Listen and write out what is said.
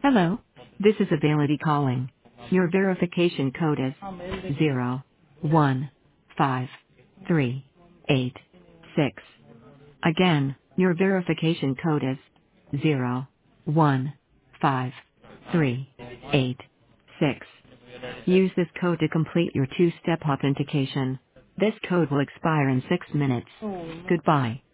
Hello. This is Ability calling. Your verification code is zero one five three eight six. Again, your verification code is zero one five three eight six. Use this code to complete your two-step authentication. This code will expire in 6 minutes. Goodbye.